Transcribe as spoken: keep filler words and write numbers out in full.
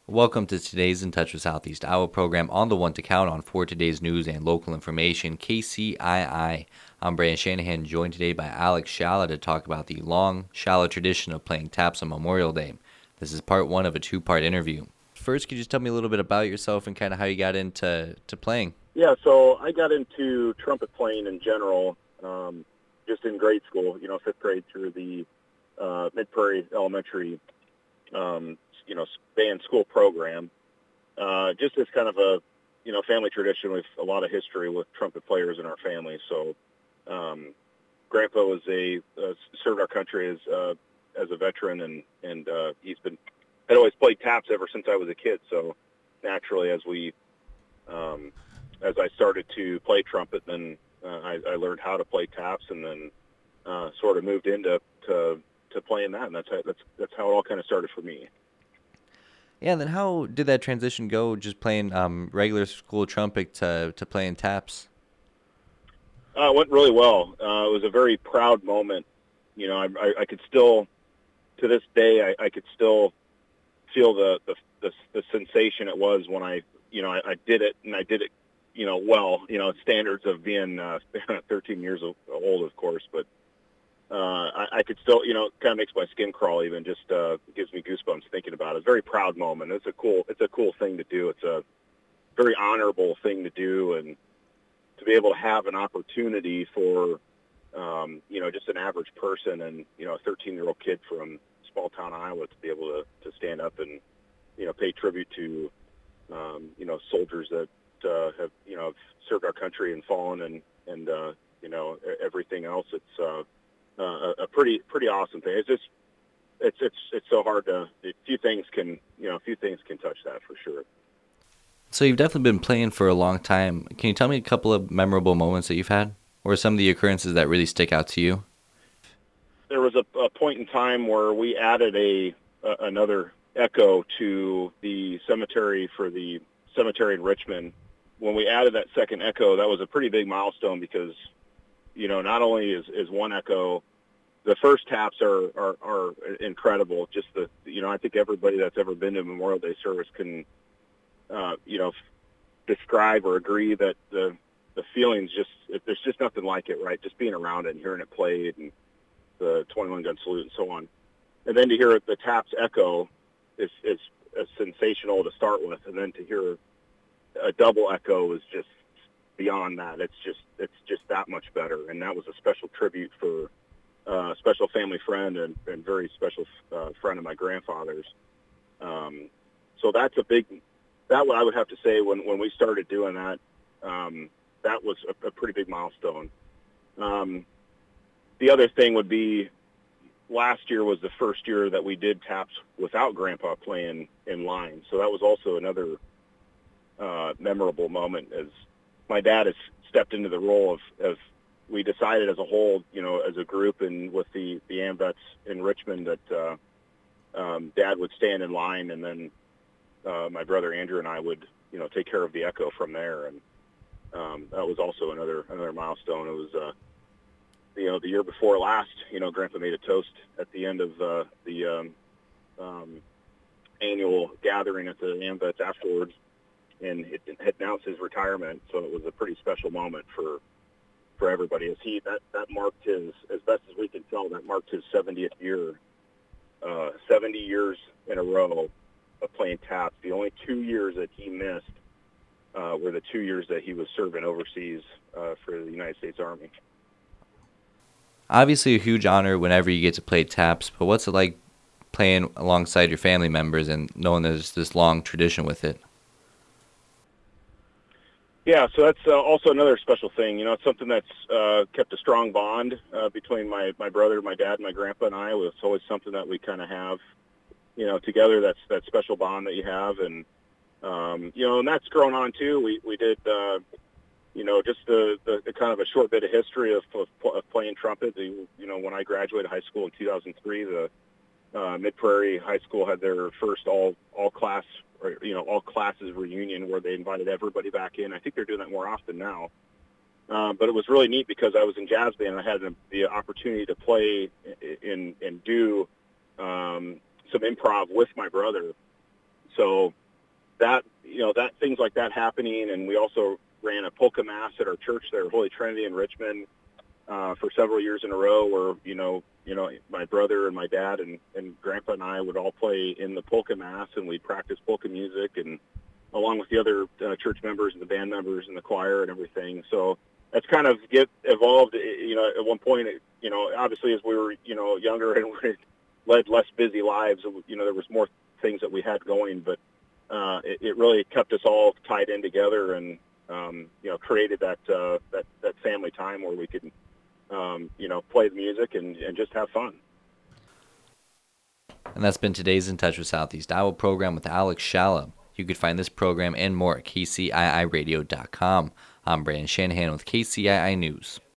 Welcome to today's In Touch with Southeast Iowa program on the one to count on for today's news and local information, K C I I. I'm Brandon Shanahan, joined today by Alex Shalla to talk about the long Shalla tradition of playing taps on Memorial Day. This is part one of a two-part interview. First, could you just tell me a little bit about yourself and kind of how you got into to playing? Yeah, so I got into trumpet playing in general um, just in grade school, you know, fifth grade through the uh, Mid-Prairie Elementary, um, you know, band school program. Uh, just as kind of a, you know, family tradition with a lot of history with trumpet players in our family. So um, Grandpa was a, uh, served our country as uh, as a veteran, and, and uh, he's been, had always played taps ever since I was a kid. So naturally, as we, um, as I started to play trumpet, then uh, I, I learned how to play taps, and then uh, sort of moved into to, to playing that, and that's how, that's that's how it all kind of started for me. Yeah, and then how did that transition go, just playing um, regular school trumpet to, to playing taps? Uh, it went really well. Uh, it was a very proud moment. You know, I, I, I could still, to this day, I, I could still feel the, the, the, the sensation it was when I, you know, I, I did it, and I did it, you know, well, you know, standards of being uh, thirteen years old, of course, but uh, I, I could still, you know, it kind of makes my skin crawl even, just uh, gives me goosebumps thinking about it. It's a very proud moment. It's a cool, it's a cool thing to do. It's a very honorable thing to do, and to be able to have an opportunity for, um, you know, just an average person and, you know, a thirteen-year-old kid from small town Iowa to be able to, to stand up and, you know, pay tribute to, um, you know, soldiers that uh, have, you know, have served our country and fallen, and, and uh, you know, everything else. It's uh, uh, a pretty pretty awesome thing. It's just, it's, it's, it's so hard to, a few things can, you know, a few things can touch that for sure. So you've definitely been playing for a long time. Can you tell me a couple of memorable moments that you've had, or some of the occurrences that really stick out to you? There was a, a point in time where we added a, a another echo to the cemetery for the cemetery in Richmond. When we added that second echo, that was a pretty big milestone because, you know, not only is, is one echo, the first taps are, are, are incredible. Just the, you know, I think everybody that's ever been to a Memorial Day service can, uh, you know, describe or agree that the the feelings just, there's just nothing like it, right? Just being around it and hearing it played, and the twenty-one gun salute and so on. And then to hear the taps echo is, is, is sensational to start with, and then to hear a double echo is just beyond that. It's just, it's just that much better. And that was a special tribute for uh, a special family friend and, and very special uh, friend of my grandfather's. Um, so that's a big, that I would have to say when, when we started doing that, um, that was a, a pretty big milestone. Um, the other thing would be, last year was the first year that we did taps without Grandpa playing in line. So that was also another uh, memorable moment, as my dad has stepped into the role of, of, we decided as a whole, you know, as a group and with the, the AMVETS in Richmond, that uh, um, Dad would stand in line, and then uh, my brother Andrew and I would, you know, take care of the echo from there. And um, that was also another another milestone. It was, uh, you know, the year before last, you know, Grandpa made a toast at the end of uh, the um, um, annual gathering at the AMVETS afterwards, and it had announced his retirement. So it was a pretty special moment for for everybody. As he that that marked his, as best as we can tell, that marked his seventieth year, uh, seventy years in a row of playing taps. The only two years that he missed uh, were the two years that he was serving overseas uh, for the United States Army. Obviously a huge honor whenever you get to play taps, but what's it like playing alongside your family members and knowing there's this long tradition with it? Yeah, so that's uh, also another special thing. You know, it's something that's uh, kept a strong bond uh, between my, my brother, my dad, my grandpa, and I. It's always something that we kind of have, you know, together. That's that special bond that you have, and um, you know, and that's grown on too. We we did, uh, you know, just the, the, the kind of a short bit of history of, of, of playing trumpet. The, you know, when I graduated high school in two thousand three, the uh, Mid-Prairie High School had their first all all class, or, you know, all classes reunion where they invited everybody back in. I think they're doing that more often now. Uh, but it was really neat because I was in jazz band and I had the opportunity to play in and do um, some improv with my brother. so that, you know, that things like that happening. And we also ran a polka mass at our church there, Holy Trinity in Richmond, uh, for several years in a row, where, you know, you know, my brother and my dad and, and grandpa and I would all play in the polka mass, and we'd practice polka music, and along with the other uh, church members and the band members and the choir and everything. So that's kind of get evolved, you know, at one point, you know, obviously as we were, you know, younger and we led less busy lives, you know, there was more things that we had going, but uh, it, it really kept us all tied in together, and, um, you know, created that, uh, that, that family time where we could, um, you know, play the music and, and just have fun. And that's been today's In Touch with Southeast Iowa program with Alex Shalla. You could find this program and more at K C I I radio dot com. I'm Brandon Shanahan with K C I I News.